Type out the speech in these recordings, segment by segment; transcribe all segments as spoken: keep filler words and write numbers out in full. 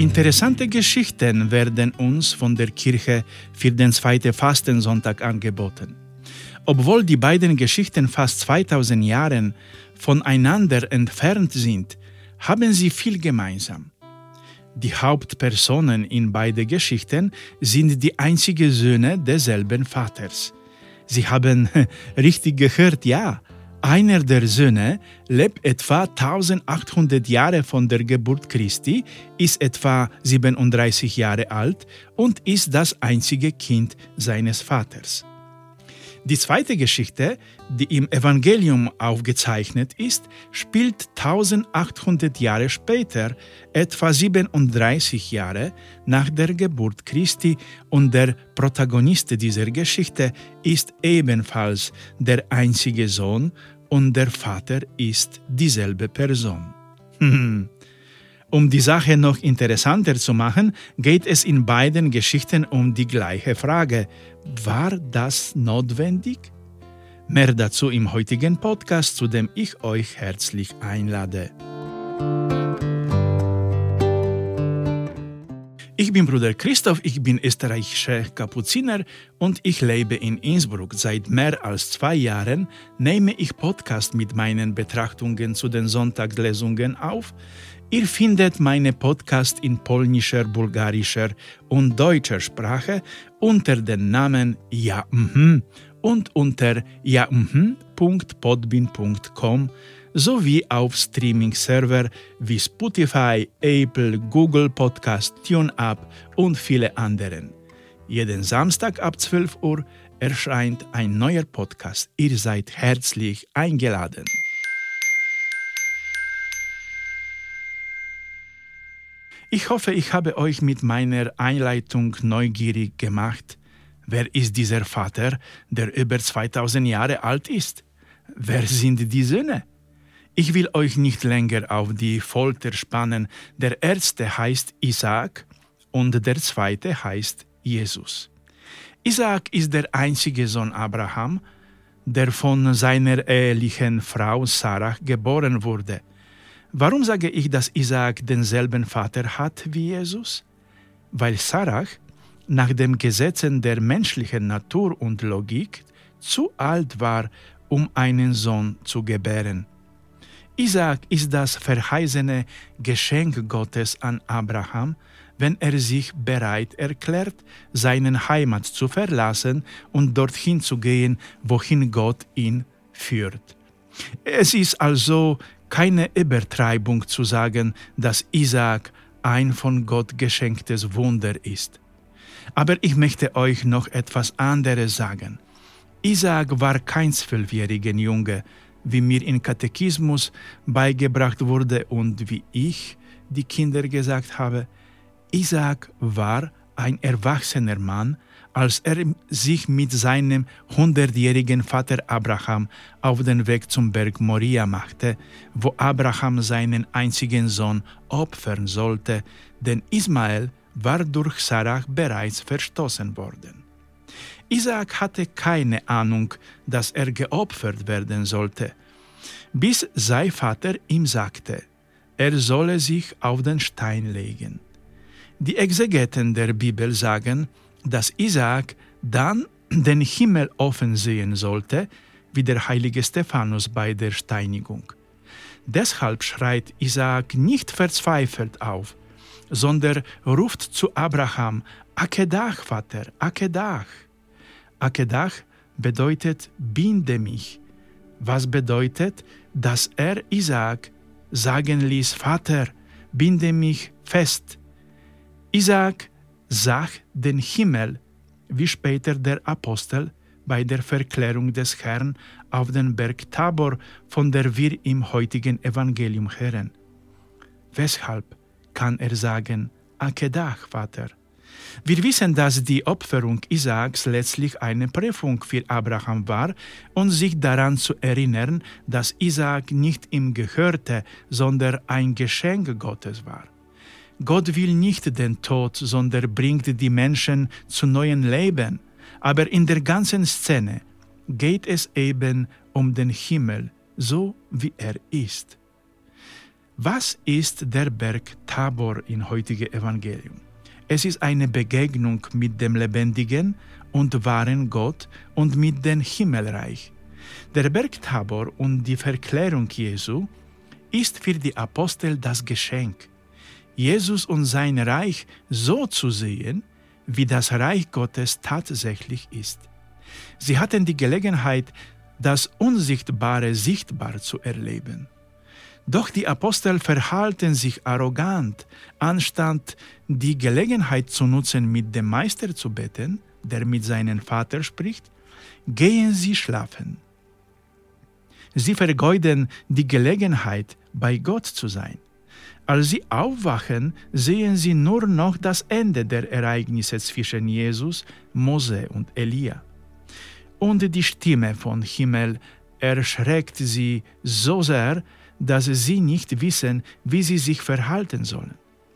Interessante Geschichten werden uns von der Kirche für den zweiten Fastensonntag angeboten. Obwohl die beiden Geschichten fast zweitausend Jahre voneinander entfernt sind, haben sie viel gemeinsam. Die Hauptpersonen in beiden Geschichten sind die einzigen Söhne desselben Vaters. Sie haben richtig gehört, ja, einer der Söhne lebt etwa eintausendachthundert Jahre von der Geburt Christi, ist etwa siebenunddreißig Jahre alt und ist das einzige Kind seines Vaters. Die zweite Geschichte, die im Evangelium aufgezeichnet ist, spielt eintausendachthundert Jahre später, etwa siebenunddreißig Jahre nach der Geburt Christi, und der Protagonist dieser Geschichte ist ebenfalls der einzige Sohn und der Vater ist dieselbe Person. Um die Sache noch interessanter zu machen, geht es in beiden Geschichten um die gleiche Frage: War das notwendig? Mehr dazu im heutigen Podcast, zu dem ich euch herzlich einlade. Ich bin Bruder Christoph, ich bin österreichischer Kapuziner und ich lebe in Innsbruck. Seit mehr als zwei Jahren nehme ich Podcast mit meinen Betrachtungen zu den Sonntagslesungen auf. Ihr findet meine Podcasts in polnischer, bulgarischer und deutscher Sprache unter dem Namen Ja mhm und unter ja mhm punkt podbean punkt com sowie auf Streaming-Server wie Spotify, Apple, Google Podcast, TuneUp und viele anderen. Jeden Samstag ab zwölf Uhr erscheint ein neuer Podcast. Ihr seid herzlich eingeladen. Ich hoffe, ich habe euch mit meiner Einleitung neugierig gemacht. Wer ist dieser Vater, der über zweitausend Jahre alt ist? Wer sind die Söhne? Ich will euch nicht länger auf die Folter spannen. Der erste heißt Isaak und der zweite heißt Jesus. Isaak ist der einzige Sohn Abraham, der von seiner ehelichen Frau Sarah geboren wurde. Warum sage ich, dass Isaak denselben Vater hat wie Jesus? Weil Sarah nach den Gesetzen der menschlichen Natur und Logik zu alt war, um einen Sohn zu gebären. Isaak ist das verheißene Geschenk Gottes an Abraham, wenn er sich bereit erklärt, seine Heimat zu verlassen und dorthin zu gehen, wohin Gott ihn führt. Es ist also keine Übertreibung zu sagen, dass Isaak ein von Gott geschenktes Wunder ist. Aber ich möchte euch noch etwas anderes sagen. Isaak war kein zwölfjähriger Junge, wie mir im Katechismus beigebracht wurde und wie ich die Kinder gesagt habe. Isaak war ein erwachsener Mann, als er sich mit seinem hundertjährigen Vater Abraham auf den Weg zum Berg Moria machte, wo Abraham seinen einzigen Sohn opfern sollte, denn Ismael war durch Sarah bereits verstoßen worden. Isaak hatte keine Ahnung, dass er geopfert werden sollte, bis sein Vater ihm sagte, er solle sich auf den Stein legen. Die Exegeten der Bibel sagen, dass Isaak dann den Himmel offen sehen sollte, wie der heilige Stephanus bei der Steinigung. Deshalb schreit Isaak nicht verzweifelt auf, sondern ruft zu Abraham, Akedach, Vater, Akedach. Akedach bedeutet, binde mich, was bedeutet, dass er Isaak sagen ließ, Vater, binde mich fest. Isaak sah den Himmel, wie später der Apostel bei der Verklärung des Herrn auf den Berg Tabor, von der wir im heutigen Evangelium hören. Weshalb kann er sagen, Akedach, Vater? Wir wissen, dass die Opferung Isaaks letztlich eine Prüfung für Abraham war und sich daran zu erinnern, dass Isaak nicht ihm gehörte, sondern ein Geschenk Gottes war. Gott will nicht den Tod, sondern bringt die Menschen zu neuem Leben. Aber in der ganzen Szene geht es eben um den Himmel, so wie er ist. Was ist der Berg Tabor im heutigen Evangelium? Es ist eine Begegnung mit dem lebendigen und wahren Gott und mit dem Himmelreich. Der Berg Tabor und die Verklärung Jesu ist für die Apostel das Geschenk, Jesus und sein Reich so zu sehen, wie das Reich Gottes tatsächlich ist. Sie hatten die Gelegenheit, das Unsichtbare sichtbar zu erleben. Doch die Apostel verhalten sich arrogant, anstatt die Gelegenheit zu nutzen, mit dem Meister zu beten, der mit seinem Vater spricht, gehen sie schlafen. Sie vergeuden die Gelegenheit, bei Gott zu sein. Als sie aufwachen, sehen sie nur noch das Ende der Ereignisse zwischen Jesus, Mose und Elia. Und die Stimme vom Himmel erschreckt sie so sehr, dass sie nicht wissen, wie sie sich verhalten sollen.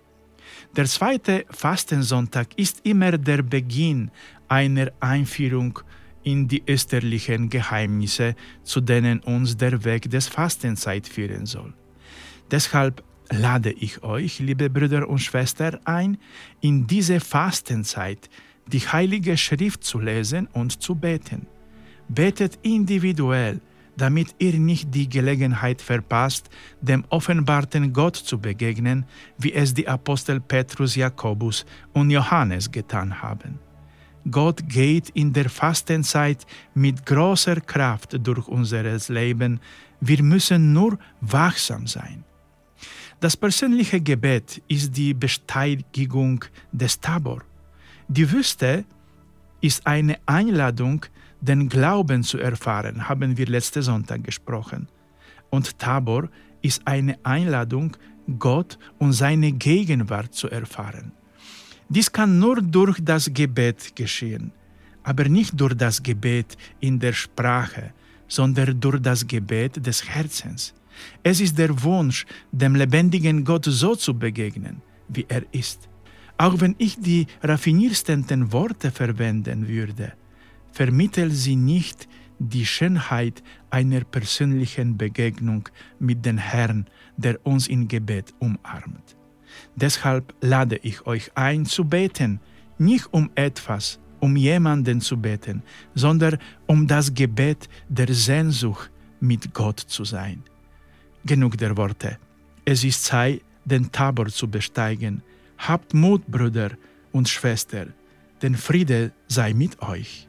Der zweite Fastensonntag ist immer der Beginn einer Einführung in die österlichen Geheimnisse, zu denen uns der Weg des Fastenzeit führen soll. Deshalb lade ich euch, liebe Brüder und Schwestern, ein, in diese Fastenzeit die Heilige Schrift zu lesen und zu beten. Betet individuell, damit ihr nicht die Gelegenheit verpasst, dem offenbarten Gott zu begegnen, wie es die Apostel Petrus, Jakobus und Johannes getan haben. Gott geht in der Fastenzeit mit großer Kraft durch unser Leben. Wir müssen nur wachsam sein. Das persönliche Gebet ist die Besteigung des Tabor. Die Wüste ist eine Einladung, den Glauben zu erfahren, haben wir letzten Sonntag gesprochen. Und Tabor ist eine Einladung, Gott und seine Gegenwart zu erfahren. Dies kann nur durch das Gebet geschehen, aber nicht durch das Gebet in der Sprache, sondern durch das Gebet des Herzens. Es ist der Wunsch, dem lebendigen Gott so zu begegnen, wie er ist. Auch wenn ich die raffiniertesten Worte verwenden würde, vermittelt sie nicht die Schönheit einer persönlichen Begegnung mit dem Herrn, der uns im Gebet umarmt. Deshalb lade ich euch ein, zu beten, nicht um etwas, um jemanden zu beten, sondern um das Gebet der Sehnsucht, mit Gott zu sein. Genug der Worte. Es ist Zeit, den Tabor zu besteigen. Habt Mut, Brüder und Schwestern, denn Friede sei mit euch.